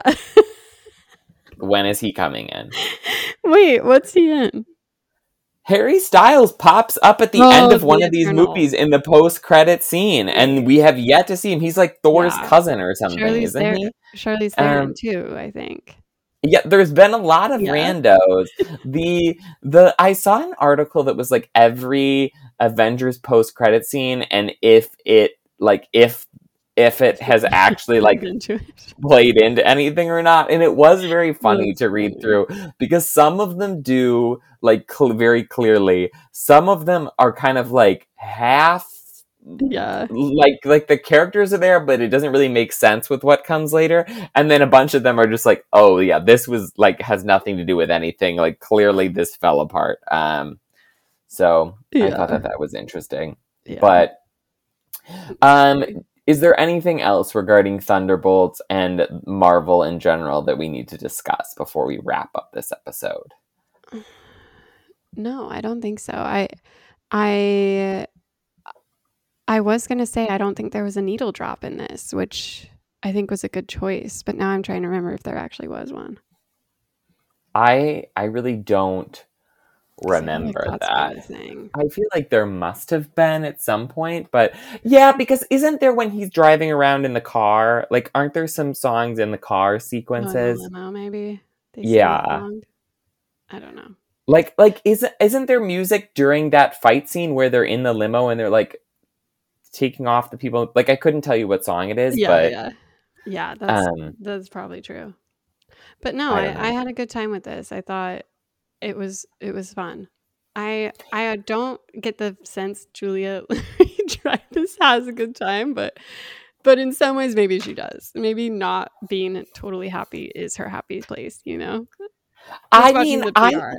When is he coming in?
Wait, what's he in?
Harry Styles pops up at the
oh,
end of
the
one of these
Eternal.
movies in the post-credit scene, and we have yet to see him. He's like Thor's
yeah.
cousin or something,
Charlize
isn't
there-
he?
Charlize Theron
um,
too, I think.
Yeah, there's been a lot of
yeah.
randos. the the I saw an article that was like every Avengers post-credit scene, and if it like if if it has actually like
into
played into anything or not. And it was very funny
That's
to read
funny.
through because some of them do like cl- very clearly. Some of them are kind of like half
Yeah.
like like the characters are there, but it doesn't really make sense with what comes later. And then a bunch of them are just like, oh yeah, this was like has nothing to do with anything. Like clearly this fell apart. Um, so
Yeah.
I thought that that was interesting.
Yeah.
But um, is there anything else regarding Thunderbolts and Marvel in general that we need to discuss before we wrap up this episode?
No, I don't think so. I I I was going to say I don't think there was a needle drop in this, which I think was a good choice, but now I'm trying to remember if there actually was one.
I I really don't remember
like
that. I feel like there must have been at some point, but yeah, because isn't there when he's driving around in the car, like aren't there some songs in the car sequences?
Oh, limo, maybe. They
yeah.
I don't know.
Like like isn't isn't there music during that fight scene where they're in the limo and they're like taking off the people? Like I couldn't tell you what song it is,
yeah,
but
yeah. Yeah, that's
um,
that's probably true. But no, I, I, I had a good time with this. I thought it was it was fun. I I don't get the sense Julia Dreyfus has a good time, but but in some ways maybe she does. Maybe not being totally happy is her happy place, you know?
I mean, I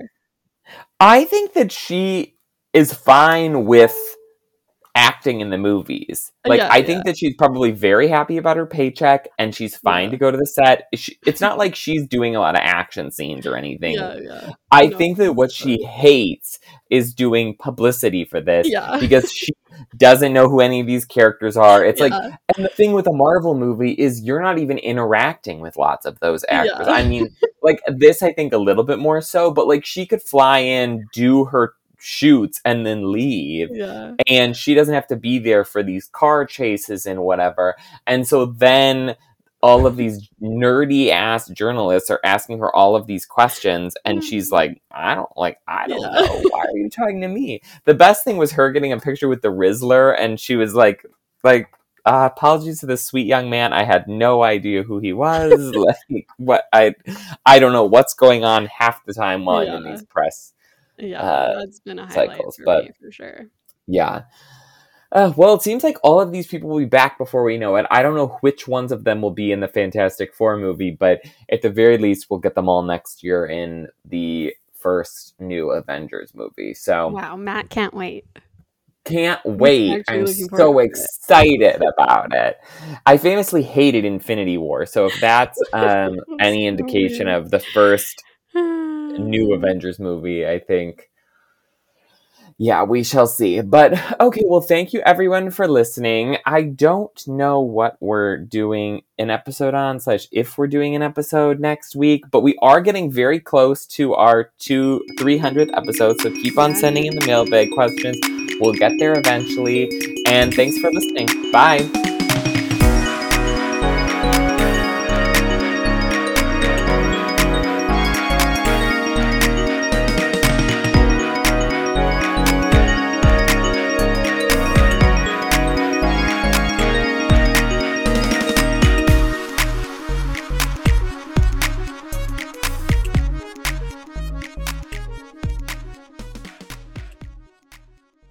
I think that she is fine with acting in the movies. Like,
yeah,
I
yeah.
think that she's probably very happy about her paycheck and she's fine
yeah.
to go to the set. She, it's not like she's doing a lot of action scenes or anything.
Yeah, yeah.
I
no,
think that what she hates is doing publicity for this
yeah.
because she doesn't know who any of these characters are. It's
yeah.
like, and the thing with a Marvel movie is you're not even interacting with lots of those actors.
Yeah.
I mean, like this, I think a little bit more so, but like she could fly in, do her shoots and then leave
yeah.
and she doesn't have to be there for these car chases and whatever. And so then all of these nerdy ass journalists are asking her all of these questions and she's like, I don't like I don't yeah. know, why are you talking to me? The best thing was her getting a picture with the Rizzler and she was like like uh, apologies to this sweet young man, I had no idea who he was. like what I I don't know what's going on half the time while yeah. I'm in these press
Yeah,
uh,
that's been a highlight cycles, for
but,
me, for sure.
Yeah. Uh, well, it seems like all of these people will be back before we know it. I don't know which ones of them will be in the Fantastic Four movie, but at the very least, we'll get them all next year in the first new Avengers movie. So,
wow, Matt can't wait.
Can't wait. I'm so excited about it. I famously hated Infinity War, so if that's um, any indication of the first new Avengers movie, I think, yeah, we shall see. But okay, well, thank you everyone for listening. I don't know what we're doing an episode on, slash if we're doing an episode next week, but we are getting very close to our two three hundredth episode, so keep on sending in the mailbag questions. We'll get there eventually, and thanks for listening. Bye.